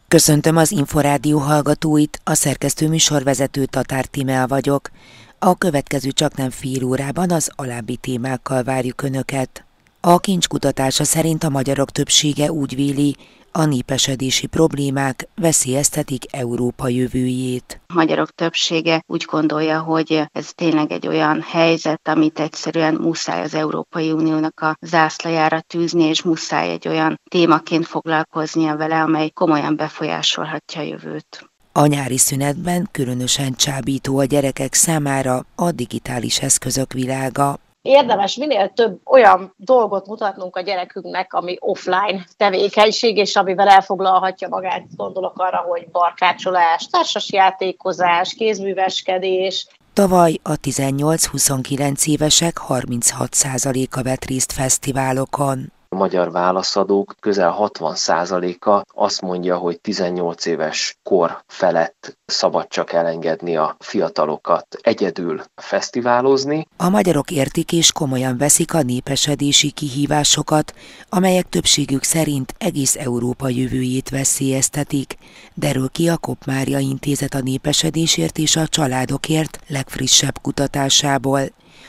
Köszöntöm az Inforádió hallgatóit, a szerkesztő műsorvezető Tatár Tímea vagyok. A következő csaknem fél órában az alábbi témákkal várjuk Önöket. A Kincs kutatása szerint a magyarok többsége úgy véli, a népesedési problémák veszélyeztetik Európa jövőjét. A magyarok többsége úgy gondolja, hogy ez tényleg egy olyan helyzet, amit egyszerűen muszáj az Európai Uniónak a zászlajára tűzni, és muszáj egy olyan témaként foglalkoznia vele, amely komolyan befolyásolhatja a jövőt. A nyári szünetben különösen csábító a gyerekek számára a digitális eszközök világa. Érdemes minél több olyan dolgot mutatnunk a gyerekünknek, ami offline tevékenység, és amivel elfoglalhatja magát. Gondolok arra, hogy barkácsolás, társasjátékozás, kézműveskedés. Tavaly a 18-29 évesek 36%-a vett részt fesztiválokon. A magyar válaszadók közel 60%-a azt mondja, hogy 18 éves kor felett szabad csak elengedni a fiatalokat egyedül fesztiválozni. A magyarok értik és komolyan veszik a népesedési kihívásokat, amelyek többségük szerint egész Európa jövőjét veszélyeztetik, derül ki a Kopp Mária Intézet a népesedésért és a családokért legfrissebb kutatásából.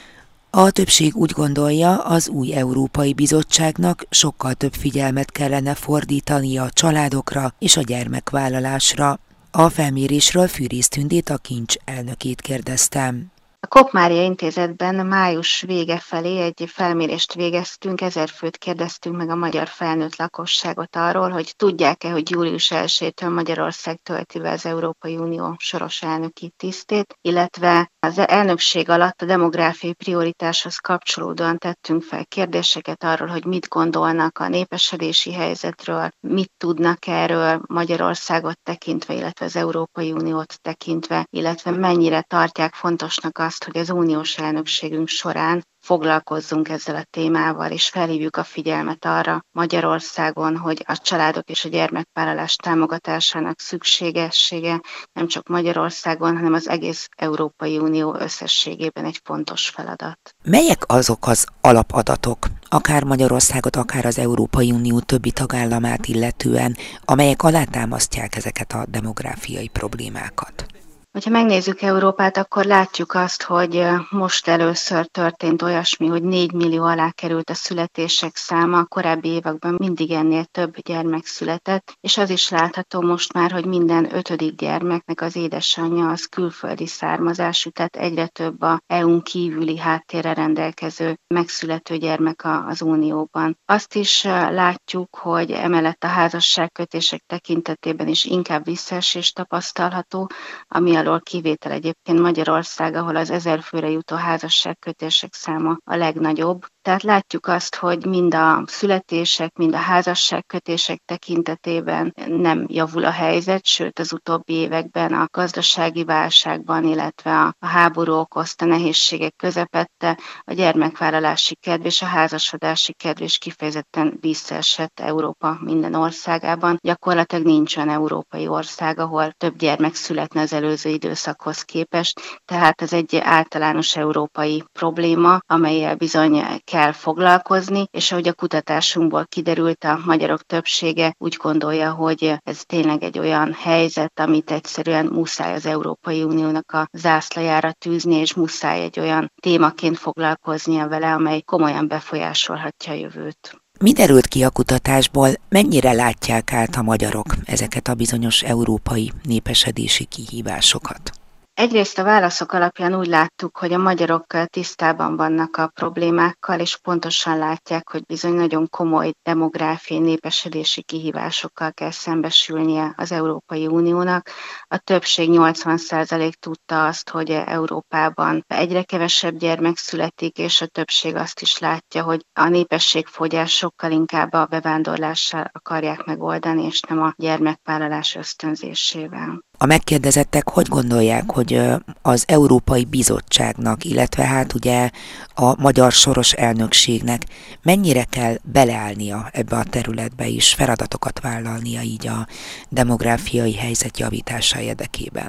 A többség úgy gondolja, az új Európai Bizottságnak sokkal több figyelmet kellene fordítani a családokra és a gyermekvállalásra. A felmérésről Fűrész Tündét, a Kincs elnökét kérdeztem. A Kopp Mária Intézetben május vége felé egy felmérést végeztünk, 1000 főt kérdeztünk meg a magyar felnőtt lakosságot arról, hogy tudják-e, hogy július 1-től Magyarország tölti be az Európai Unió soros elnöki tisztét, illetve az elnökség alatt a demográfiai prioritáshoz kapcsolódóan tettünk fel kérdéseket arról, hogy mit gondolnak a népesedési helyzetről, mit tudnak erről Magyarországot tekintve, illetve az Európai Uniót tekintve, illetve mennyire tartják fontosnak azt, hogy az uniós elnökségünk során foglalkozzunk ezzel a témával, és felhívjuk a figyelmet arra Magyarországon, hogy a családok és a gyermekvállalás támogatásának szükségessége nem csak Magyarországon, hanem az egész Európai Unió összességében egy fontos feladat. Melyek azok az alapadatok, akár Magyarországot, akár az Európai Unió többi tagállamát illetően, amelyek alátámasztják ezeket a demográfiai problémákat? Ha megnézzük Európát, akkor látjuk azt, hogy most először történt olyasmi, hogy 4 millió alá került a születések száma, a korábbi években mindig ennél több gyermek született, és az is látható most már, hogy minden 5. gyermeknek az édesanyja az külföldi származású, tehát egyre több a EU-n kívüli háttérre rendelkező megszülető gyermek az Unióban. Azt is látjuk, hogy emellett a házasságkötések tekintetében is inkább visszaesés tapasztalható, ami alól kivétel egyébként Magyarország, ahol az 1000 főre jutó házasságkötések száma a legnagyobb. Tehát látjuk azt, hogy mind a születések, mind a házasságkötések tekintetében nem javul a helyzet, sőt az utóbbi években a gazdasági válságban, illetve a háború okozta nehézségek közepette a gyermekvállalási kedv és a házasodási kedv is kifejezetten visszaesett Európa minden országában. Gyakorlatilag nincs olyan európai ország, ahol több gyermek születne az előző időszakhoz képest, tehát ez egy általános európai probléma, amellyel bizony kell foglalkozni, és ahogy a kutatásunkból kiderült, a magyarok többsége úgy gondolja, hogy ez tényleg egy olyan helyzet, amit egyszerűen muszáj az Európai Uniónak a zászlajára tűzni, és muszáj egy olyan témaként foglalkoznia vele, amely komolyan befolyásolhatja a jövőt. Mi derült ki a kutatásból, mennyire látják át a magyarok ezeket a bizonyos európai népesedési kihívásokat? Egyrészt a válaszok alapján úgy láttuk, hogy a magyarok tisztában vannak a problémákkal, és pontosan látják, hogy bizony nagyon komoly demográfiai népesedési kihívásokkal kell szembesülnie az Európai Uniónak. A többség 80% tudta azt, hogy Európában egyre kevesebb gyermek születik, és a többség azt is látja, hogy a népességfogyás sokkal inkább a bevándorlással akarják megoldani, és nem a gyermekvállalás ösztönzésével. A megkérdezettek hogy gondolják, hogy az Európai Bizottságnak, illetve hát ugye a magyar soros elnökségnek mennyire kell beleállnia ebbe a területbe és feladatokat vállalnia így a demográfiai helyzet javítása érdekében?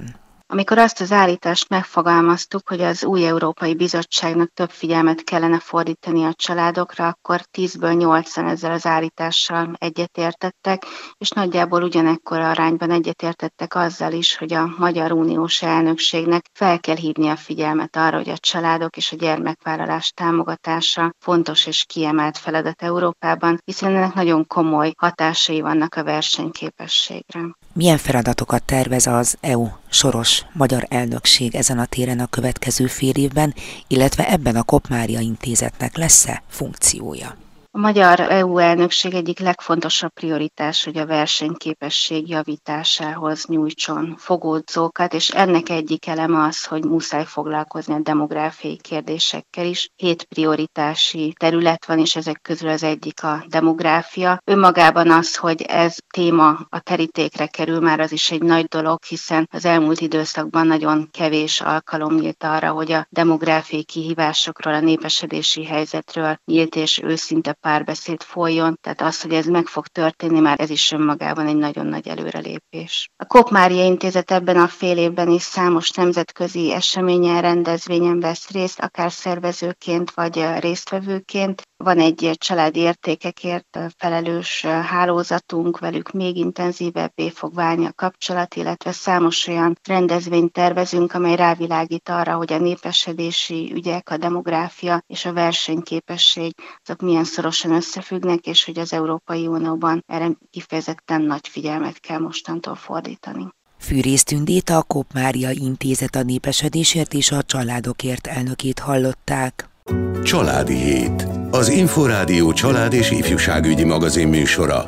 Amikor azt az állítást megfogalmaztuk, hogy az új Európai Bizottságnak több figyelmet kellene fordítani a családokra, akkor 10-ből 8-an ezzel az állítással egyetértettek, és nagyjából ugyanekkora arányban egyetértettek azzal is, hogy a Magyar Uniós elnökségnek fel kell hívni a figyelmet arra, hogy a családok és a gyermekvállalás támogatása fontos és kiemelt feladat Európában, hiszen ennek nagyon komoly hatásai vannak a versenyképességre. Milyen feladatokat tervez az EU soros magyar elnökség ezen a téren a következő fél évben, illetve ebben a Kopp Mária Intézetnek lesz-e funkciója? A magyar EU elnökség egyik legfontosabb prioritás, hogy a versenyképesség javításához nyújtson fogódzókat, és ennek egyik eleme az, hogy muszáj foglalkozni a demográfiai kérdésekkel is. 7 prioritási terület van, és ezek közül az egyik a demográfia. Önmagában az, hogy ez téma a terítékre kerül, már az is egy nagy dolog, hiszen az elmúlt időszakban nagyon kevés alkalom nyílt arra, hogy a demográfiai kihívásokról, a népesedési helyzetről nyílt és őszinte párbeszéd folyjon, tehát az, hogy ez meg fog történni, már ez is önmagában egy nagyon nagy előrelépés. A Kopp Mária Intézet ebben a fél évben is számos nemzetközi eseményen, rendezvényen vesz részt, akár szervezőként vagy résztvevőként. Van egy családi értékekért felelős hálózatunk, velük még intenzívebbé fog válni a kapcsolat, illetve számos olyan rendezvényt tervezünk, amely rávilágít arra, hogy a népesedési ügyek, a demográfia és a versenyképesség azok milyen szorosan összefüggnek, és hogy az Európai Unióban erre kifejezetten nagy figyelmet kell mostantól fordítani. Fűrész Tündét, a Kopp Mária Intézet a népesedésért és a családokért elnökét hallották. Családi Hét. Az Inforádió család- és ifjúságügyi magazin műsora.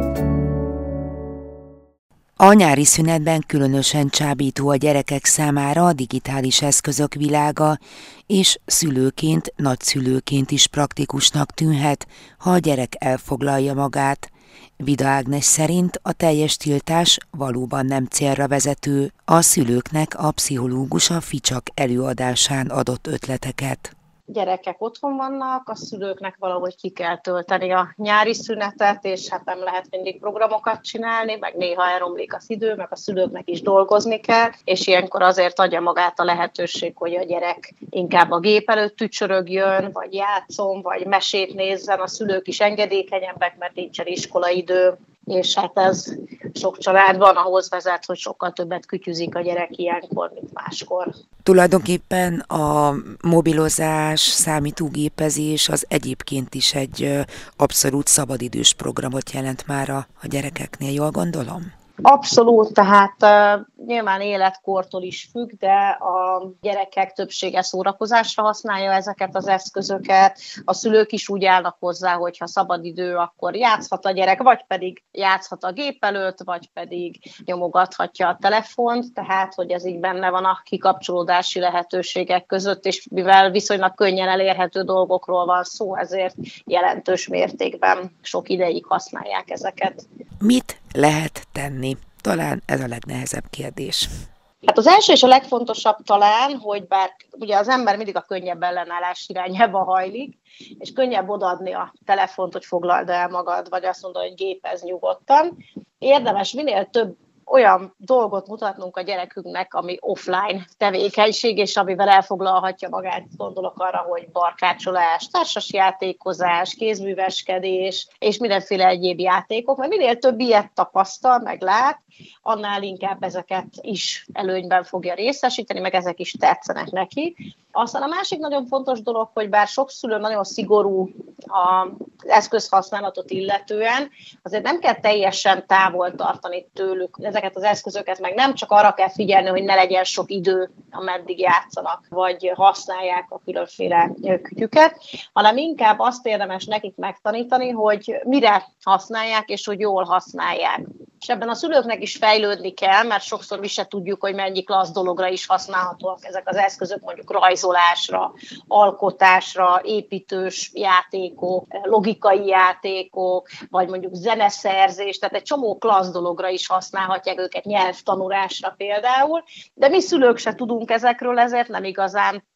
A nyári szünetben különösen csábító a gyerekek számára a digitális eszközök világa, és szülőként, nagyszülőként is praktikusnak tűnhet, ha a gyerek elfoglalja magát. Vida Ágnes szerint a teljes tiltás valóban nem célra vezető, a szülőknek a pszichológus a Ficsak előadásán adott ötleteket. Gyerekek otthon vannak, a szülőknek valahogy ki kell tölteni a nyári szünetet, és hát nem lehet mindig programokat csinálni, meg néha elromlik az idő, meg a szülőknek is dolgozni kell, és ilyenkor azért adja magát a lehetőség, hogy a gyerek inkább a gép előtt tücsörögjön, vagy játszon, vagy mesét nézzen, a szülők is engedékenyebbek, mert nincsen iskolaidő, és hát ez sok családban ahhoz vezet, hogy sokkal többet kütyüzik a gyerek ilyenkor, mint máskor. Tulajdonképpen a mobilozás, számítógépezés az egyébként is egy abszolút szabadidős programot jelent már a gyerekeknél, jól gondolom? Abszolút, tehát nyilván életkortól is függ, de a gyerekek többsége szórakozásra használja ezeket az eszközöket. A szülők is úgy állnak hozzá, hogy ha szabad idő, akkor játszhat a gyerek, vagy pedig játszhat a gép előtt, vagy pedig nyomogathatja a telefont, tehát hogy ez így benne van a kikapcsolódási lehetőségek között, és mivel viszonylag könnyen elérhető dolgokról van szó, ezért jelentős mértékben sok ideig használják ezeket. Mit lehet tenni? Talán ez a legnehezebb kérdés. Hát az első és a legfontosabb talán, hogy bár ugye az ember mindig a könnyebb ellenállás irányába hajlik, és könnyebb odaadni a telefont, hogy foglald el magad, vagy azt mondod, hogy gépezz nyugodtan. Érdemes minél több olyan dolgot mutatnunk a gyerekünknek, ami offline tevékenység, és amivel elfoglalhatja magát, gondolok arra, hogy barkácsolás, társasjátékozás, kézműveskedés, és mindenféle egyéb játékok, mert minél több ilyet tapasztal, meg lát, annál inkább ezeket is előnyben fogja részesíteni, meg ezek is tetszenek neki. Aztán a másik nagyon fontos dolog, hogy bár sok szülő nagyon szigorú az eszközhasználatot illetően, azért nem kell teljesen távol tartani tőlük ezeket az eszközöket, meg nem csak arra kell figyelni, hogy ne legyen sok idő, ameddig játszanak, vagy használják a különféle kütyüket, hanem inkább azt érdemes nekik megtanítani, hogy mire használják, és hogy jól használják. És ebben a szülőknek is fejlődni kell, mert sokszor mi se tudjuk, hogy mennyi klassz dologra is használhatóak ezek az eszközök, mondjuk rajzolásra, alkotásra, építős játékok, logikai játékok, vagy mondjuk zeneszerzés, tehát egy csomó klassz dologra is használhatják őket, nyelvtanulásra például, de mi szülők se tudunk ezekről, ezért nem igazán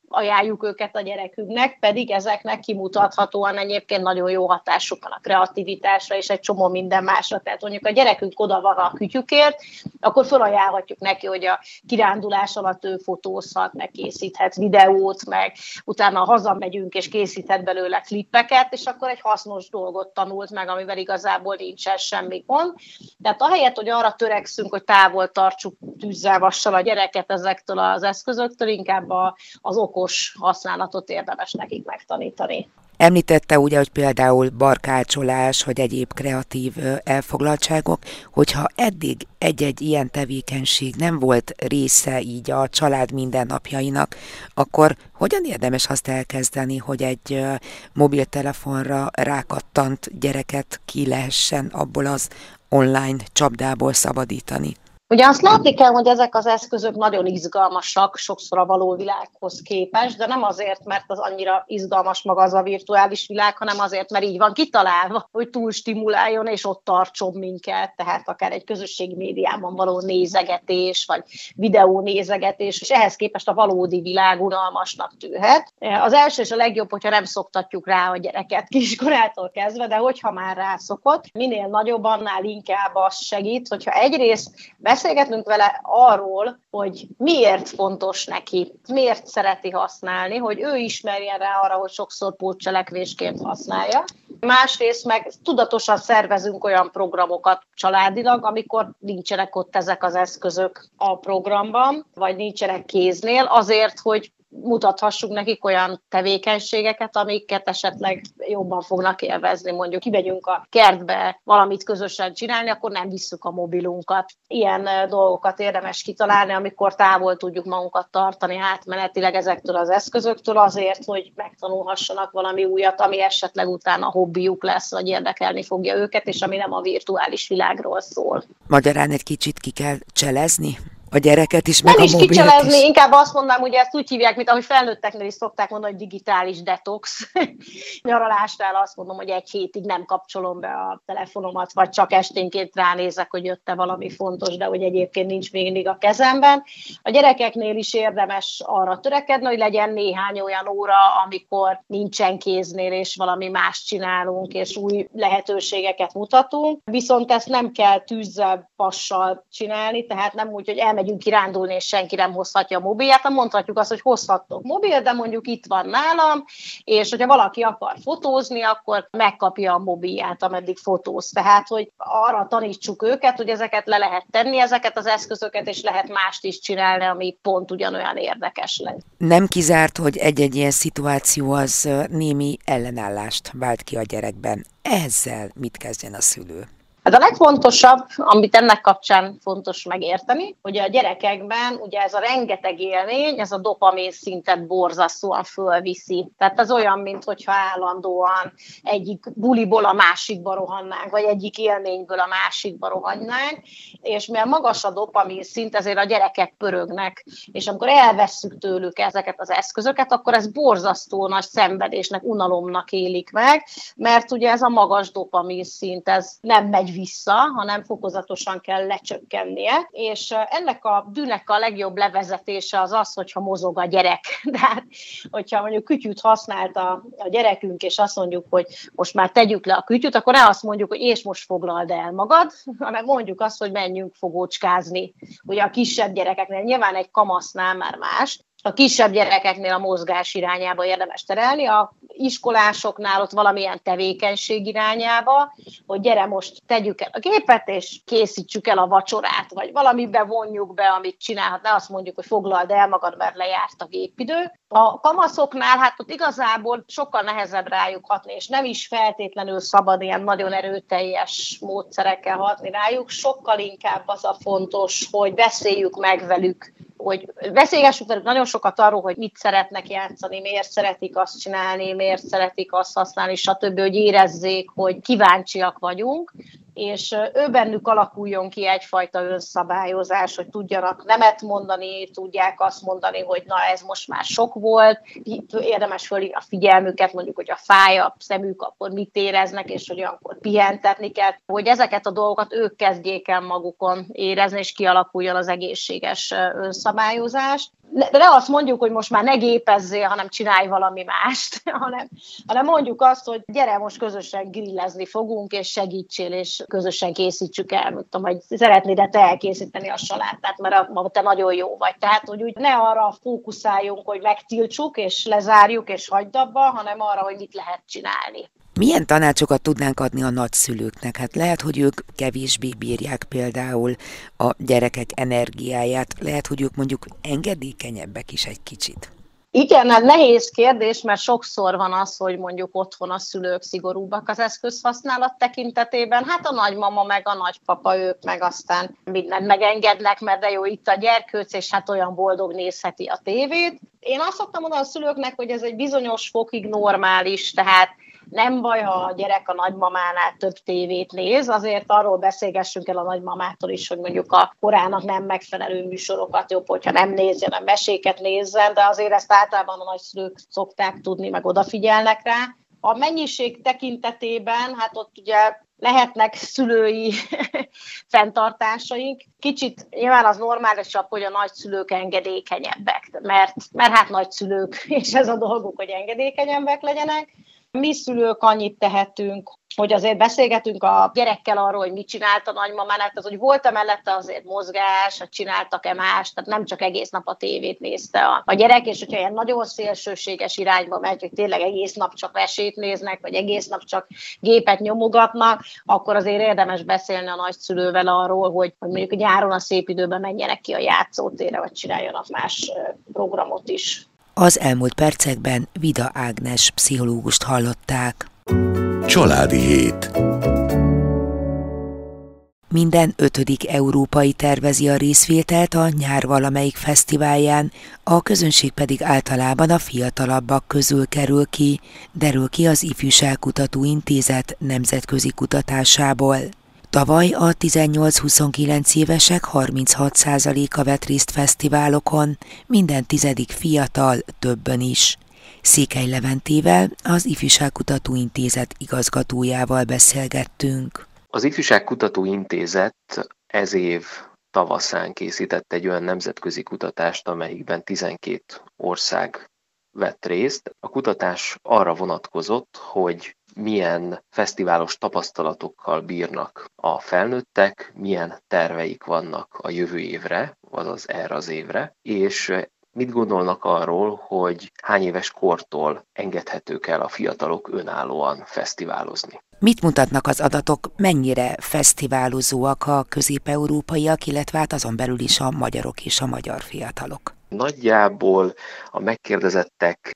ajánljuk őket a gyerekünknek, pedig ezeknek kimutathatóan egyébként nagyon jó hatásuk van a kreativitásra és egy csomó minden másra. Tehát mondjuk a gyerekünk oda van a kütyükért, akkor felajánlhatjuk neki, hogy a kirándulás alatt ő fotózhat, meg készíthet videót, meg utána hazamegyünk és készíthet belőle klippeket, és akkor egy hasznos dolgot tanult meg, amivel igazából nincsen semmi gond. Tehát ahelyett, hogy arra törekszünk, hogy távol tartsuk tűzzel, vassal a gyereket ezektől az eszközöktől, inkább az okos használatot érdemes nekik megtanítani. Említette ugye, hogy például barkácsolás, vagy egyéb kreatív elfoglaltságok, hogyha eddig egy-egy ilyen tevékenység nem volt része így a család mindennapjainak, akkor hogyan érdemes azt elkezdeni, hogy egy mobiltelefonra rákattant gyereket ki lehessen abból az online csapdából szabadítani? Ugye azt látni kell, hogy ezek az eszközök nagyon izgalmasak, sokszor a való világhoz képest, de nem azért, mert az annyira izgalmas maga az a virtuális világ, hanem azért, mert így van kitalálva, hogy túl stimuláljon és ott tartson minket, tehát akár egy közösségi médiában való nézegetés, vagy videó nézegetés, és ehhez képest a valódi világ unalmasnak tűnhet. Az első és a legjobb, hogyha nem szoktatjuk rá a gyereket kiskorától kezdve, de hogyha már rászokott, minél nagyobb, annál inkább az segít, hogyha egyrészt beszélgetnünk vele arról, hogy miért fontos neki, miért szereti használni, hogy ő ismerjen rá arra, hogy sokszor pótcselekvésként használja. Másrészt meg tudatosan szervezünk olyan programokat családilag, amikor nincsenek ott ezek az eszközök a programban, vagy nincsenek kéznél, azért, hogy mutathassunk nekik olyan tevékenységeket, amiket esetleg jobban fognak élvezni. Mondjuk kimegyünk a kertbe valamit közösen csinálni, akkor nem visszük a mobilunkat. Ilyen dolgokat érdemes kitalálni, amikor távol tudjuk magunkat tartani átmenetileg ezektől az eszközöktől azért, hogy megtanulhassanak valami újat, ami esetleg utána hobbiuk lesz, vagy érdekelni fogja őket, és ami nem a virtuális világról szól. Magyarán egy kicsit ki kell cselezni a gyereket is, nem meg is a mobilt kicselezni, is. inkább azt mondanám, hogy ezt úgy hívják, mint ahogy felnőtteknél is szokták mondani, hogy digitális detox. Nyaralásnál azt mondom, hogy egy hétig nem kapcsolom be a telefonomat, vagy csak esténként ránézek, hogy jött-e valami fontos, de hogy egyébként nincs még mindig a kezemben. A gyerekeknél is érdemes arra törekedni, hogy legyen néhány olyan óra, amikor nincsen kéznél, és valami más csinálunk, és új lehetőségeket mutatunk. Viszont ezt nem kell tűzzel, passal csinálni, tehát nem úgy, hogy elmegyünk kirándulni, és senki nem hozhatja a mobilját, hanem mondhatjuk azt, hogy hozhattok mobil, de mondjuk itt van nálam, és hogyha valaki akar fotózni, akkor megkapja a mobilját, ameddig fotóz. Tehát, hogy arra tanítsuk őket, hogy ezeket le lehet tenni, ezeket az eszközöket, és lehet mást is csinálni, ami pont ugyanolyan érdekes lesz. Nem kizárt, hogy egy-egy ilyen szituáció az némi ellenállást vált ki a gyerekben. Ezzel mit kezdjen a szülő? Hát a legfontosabb, amit ennek kapcsán fontos megérteni, hogy a gyerekekben ugye ez a rengeteg élmény, ez a dopamin szintet borzasztóan fölviszi. Tehát ez olyan, mintha állandóan egyik buliból a másikba rohannánk, vagy egyik élményből a másikba rohannánk, és mivel magas a dopamin szint, ezért a gyerekek pörögnek, és amikor elvesszük tőlük ezeket az eszközöket, akkor ez borzasztó nagy szenvedésnek, unalomnak élik meg, mert ugye ez a magas dopamin szint, ez nem megy vissza, hanem fokozatosan kell lecsökkennie, és ennek a dűnek a legjobb levezetése az az, hogyha mozog a gyerek. Tehát, hogyha mondjuk kütyűt használt a gyerekünk, és azt mondjuk, hogy most már tegyük le a kütyűt, akkor ne azt mondjuk, hogy és most foglald el magad, hanem mondjuk azt, hogy menjünk fogócskázni. Ugye a kisebb gyerekeknél, nyilván egy kamasznál már más, a kisebb gyerekeknél a mozgás irányába érdemes terelni, a iskolásoknál ott valamilyen tevékenység irányába, hogy gyere most tegyük el a gépet, és készítsük el a vacsorát, vagy valamibe vonjuk be, amit csinálhat, ne azt mondjuk, hogy foglald el magad, mert lejárt a gépidő. A kamaszoknál hát ott igazából sokkal nehezebb rájuk hatni, és nem is feltétlenül szabad ilyen nagyon erőteljes módszerekkel hatni rájuk, sokkal inkább az a fontos, hogy beszéljük meg velük, hogy beszélgessük velük nagyon sokat arról, hogy mit szeretnek játszani, miért szeretik azt csinálni, miért szeretik azt használni, stb., hogy érezzék, hogy kíváncsiak vagyunk, és ő bennük alakuljon ki egyfajta önszabályozás, hogy tudjanak nemet mondani, tudják azt mondani, hogy na ez most már sok volt, érdemes fölhívni a figyelmüket, mondjuk, hogy a fáj a szemük, akkor mit éreznek, és hogy olyankor pihentetni kell, hogy ezeket a dolgokat ők kezdjék el magukon érezni, és kialakuljon az egészséges önszabályozás. ne azt mondjuk, hogy most már ne gépezzél, hanem csinálj valami mást, hanem mondjuk azt, hogy gyere, most közösen grillezni fogunk, és segítsél, és közösen készítsük el. Nem tudom, hogy szeretnéd te elkészíteni a salátát, mert te nagyon jó vagy. Tehát, hogy úgy ne arra fókuszáljunk, hogy megtiltsuk, és lezárjuk, és hagyd abba, hanem arra, hogy mit lehet csinálni. Milyen tanácsokat tudnánk adni a nagyszülőknek? Hát lehet, hogy ők kevésbé bírják például a gyerekek energiáját, lehet, hogy ők mondjuk engedékenyebbek is egy kicsit. Igen, hát nehéz kérdés, mert sokszor van az, hogy mondjuk otthon a szülők szigorúbbak az eszközhasználat tekintetében. Hát a nagymama meg a nagypapa, ők meg aztán mindent megengednek, mert de jó, itt a gyerkőc, és hát olyan boldog nézheti a tévét. Én azt szoktam mondani a szülőknek, hogy ez egy bizonyos fokig normális, tehát nem baj, ha a gyerek a nagymamánál több tévét néz, azért arról beszélgessünk el a nagymamától is, hogy mondjuk a korának nem megfelelő műsorokat jobb, hogyha nem nézzen, a meséket nézzen, de azért ezt általában a nagyszülők szokták tudni, meg odafigyelnek rá. A mennyiség tekintetében, hát ott ugye lehetnek szülői fenntartásaink. Kicsit nyilván az normálisabb, hogy a nagyszülők engedékenyebbek, mert hát nagyszülők, és ez a dolguk, hogy engedékenyebbek legyenek. Mi szülők annyit tehetünk, hogy azért beszélgetünk a gyerekkel arról, hogy mit csinált a nagymamánál, tehát hogy volt-e mellette azért mozgás, hogy csináltak-e más, tehát nem csak egész nap a tévét nézte a gyerek, és hogyha ilyen nagyon szélsőséges irányba megy, hogy tényleg egész nap csak mesét néznek, vagy egész nap csak gépet nyomogatnak, akkor azért érdemes beszélni a nagyszülővel arról, hogy mondjuk nyáron a szép időben menjenek ki a játszótérre, vagy csináljanak más programot is. Az elmúlt percekben Vida Ágnes pszichológust hallották. Családi hét. Minden 5. európai tervezi a részvételt a nyár valamelyik fesztiválján, a közönség pedig általában a fiatalabbak közül kerül ki, derül ki az Ifjúságkutató Intézet nemzetközi kutatásából. Tavaly a 18-29 évesek 36%-a vett részt fesztiválokon, minden 10. fiatal többen is. Székely Leventével, az Ifjúságkutató Intézet igazgatójával beszélgettünk. Az Ifjúságkutató Intézet ez év tavaszán készített egy olyan nemzetközi kutatást, amelyikben 12 ország vett részt. A kutatás arra vonatkozott, hogy milyen fesztiválos tapasztalatokkal bírnak a felnőttek, milyen terveik vannak a jövő évre, azaz erre az évre, és mit gondolnak arról, hogy hány éves kortól engedhetők el a fiatalok önállóan fesztiválozni. Mit mutatnak az adatok, mennyire fesztiválozóak a közép-európaiak, illetve hát azon belül is a magyarok és a magyar fiatalok? Nagyjából a megkérdezettek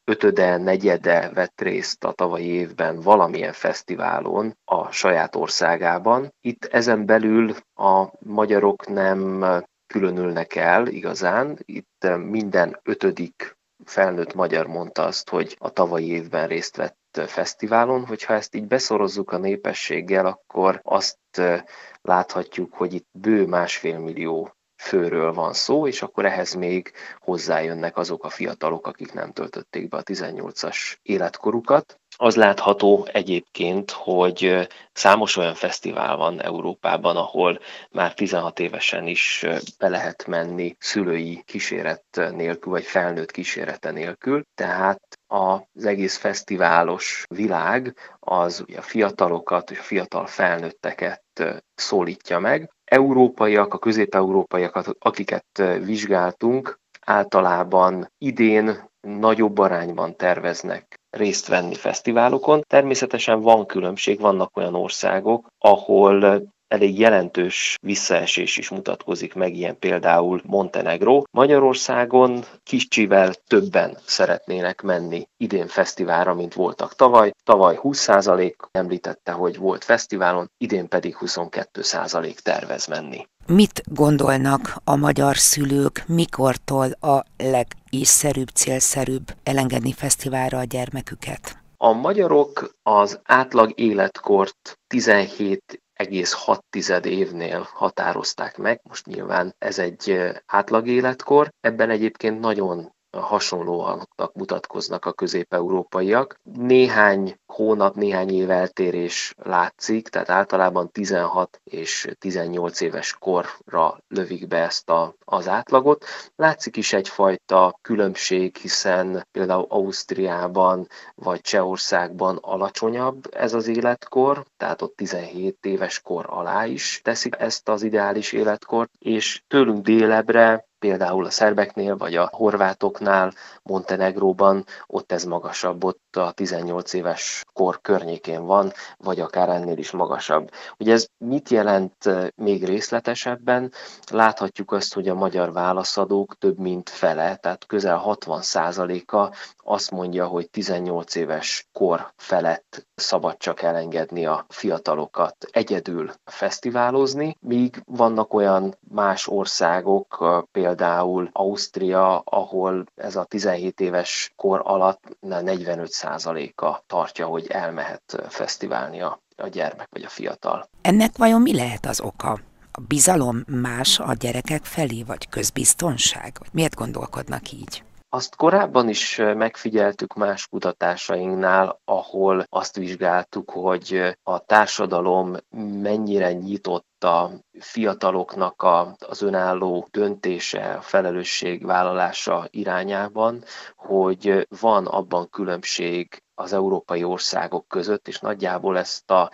5/4 vett részt a tavalyi évben valamilyen fesztiválon a saját országában. Itt ezen belül a magyarok nem különülnek el igazán. Itt minden 5. felnőtt magyar mondta azt, hogy a tavalyi évben részt vett fesztiválon. Hogyha ezt így beszorozzuk a népességgel, akkor azt láthatjuk, hogy itt bő 1,5 millió főről van szó, és akkor ehhez még hozzájönnek azok a fiatalok, akik nem töltötték be a 18-as életkorukat. Az látható egyébként, hogy számos olyan fesztivál van Európában, ahol már 16 évesen is be lehet menni szülői kíséret nélkül, vagy felnőtt kísérete nélkül. Tehát az egész fesztiválos világ az a fiatalokat és a fiatal felnőtteket szólítja meg. Európaiak, a közép-európaiakat, akiket vizsgáltunk, általában idén nagyobb arányban terveznek részt venni fesztiválokon. Természetesen van különbség, vannak olyan országok, ahol elég jelentős visszaesés is mutatkozik meg, ilyen például Montenegró. Magyarországon kicsivel többen szeretnének menni idén fesztiválra, mint voltak tavaly. Tavaly 20% említette, hogy volt fesztiválon, idén pedig 22% tervez menni. Mit gondolnak a magyar szülők, mikortól a legészszerűbb, célszerűbb elengedni fesztiválra a gyermeküket? A magyarok az átlag életkort 17,6 évnél határozták meg. Most nyilván ez egy átlag életkor. Ebben egyébként nagyon hasonlóanak mutatkoznak a közép-európaiak. Néhány hónap, néhány év eltérés látszik, tehát általában 16 és 18 éves korra lövik be ezt az átlagot. Látszik is egyfajta különbség, hiszen például Ausztriában vagy Csehországban alacsonyabb ez az életkor, tehát ott 17 éves kor alá is teszik ezt az ideális életkort, és tőlünk délebbre, például a szerbeknél vagy a horvátoknál, Montenegróban, ott ez magasabb, ott a 18 éves kor környékén van, vagy akár ennél is magasabb. Ugye ez mit jelent még részletesebben? Láthatjuk azt, hogy a magyar válaszadók több mint fele, tehát közel 60%-a azt mondja, hogy 18 éves kor felett szabad csak elengedni a fiatalokat egyedül fesztiválozni, míg vannak olyan más országok, például Ausztria, ahol ez a 17 éves kor alatt 45%-a tartja, hogy elmehet fesztiválni a gyermek vagy a fiatal. Ennek vajon mi lehet az oka? A bizalom más a gyerekek felé, vagy közbiztonság? Vagy miért gondolkodnak így? Azt korábban is megfigyeltük más kutatásainknál, ahol azt vizsgáltuk, hogy a társadalom mennyire nyitott a fiataloknak az önálló döntése, a felelősségvállalása irányában, hogy van abban különbség az európai országok között, és nagyjából ezt a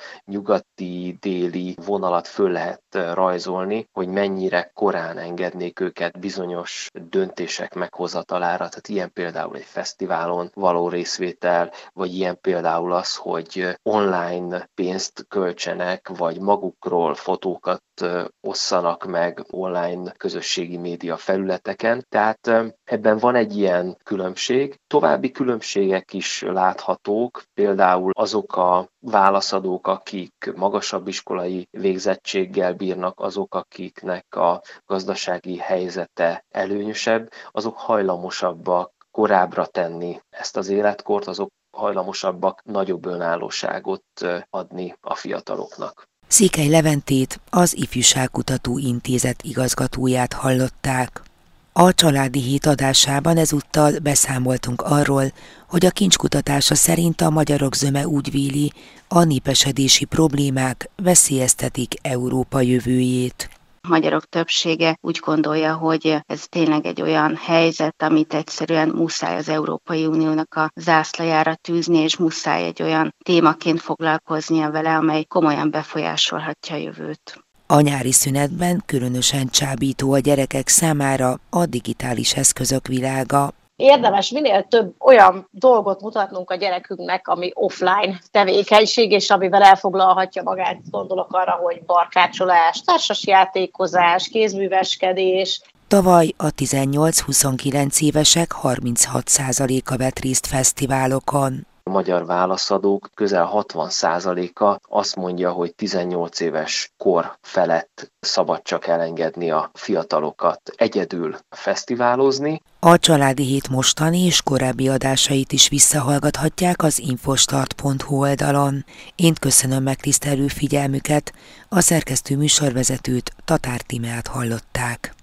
nyugati-déli vonalat föl lehet rajzolni, hogy mennyire korán engednék őket bizonyos döntések meghozatalára. Tehát ilyen például egy fesztiválon való részvétel, vagy ilyen például az, hogy online pénzt költsenek, vagy magukról fotókat osszanak meg online közösségi média felületeken. Tehát ebben van egy ilyen különbség. További különbségek is láthatók, például azok a válaszadók, akik magasabb iskolai végzettséggel bírnak, azok, akiknek a gazdasági helyzete előnyösebb, azok hajlamosabbak korábbra tenni ezt az életkort, azok hajlamosabbak nagyobb önállóságot adni a fiataloknak. Székely Leventét, az Ifjúságkutató Intézet igazgatóját hallották. A Családi Hét adásában ezúttal beszámoltunk arról, hogy a kincskutatása szerint a magyarok zöme úgy véli, a népesedési problémák veszélyeztetik Európa jövőjét. A magyarok többsége úgy gondolja, hogy ez tényleg egy olyan helyzet, amit egyszerűen muszáj az Európai Uniónak a zászlajára tűzni, és muszáj egy olyan témaként foglalkoznia vele, amely komolyan befolyásolhatja a jövőt. A nyári szünetben különösen csábító a gyerekek számára a digitális eszközök világa. Érdemes minél több olyan dolgot mutatnunk a gyerekünknek, ami offline tevékenység, és amivel elfoglalhatja magát. Gondolok arra, hogy barkácsolás, társasjátékozás, kézműveskedés. Tavaly a 18-29 évesek 36%-a vett részt fesztiválokon. A magyar válaszadók közel 60%-a azt mondja, hogy 18 éves kor felett szabad csak elengedni a fiatalokat egyedül fesztiválozni. A Családi Hét mostani és korábbi adásait is visszahallgathatják az infostart.hu oldalon. Én köszönöm megtisztelő figyelmüket, a szerkesztő műsorvezetőt, Tatár Tímeát hallották.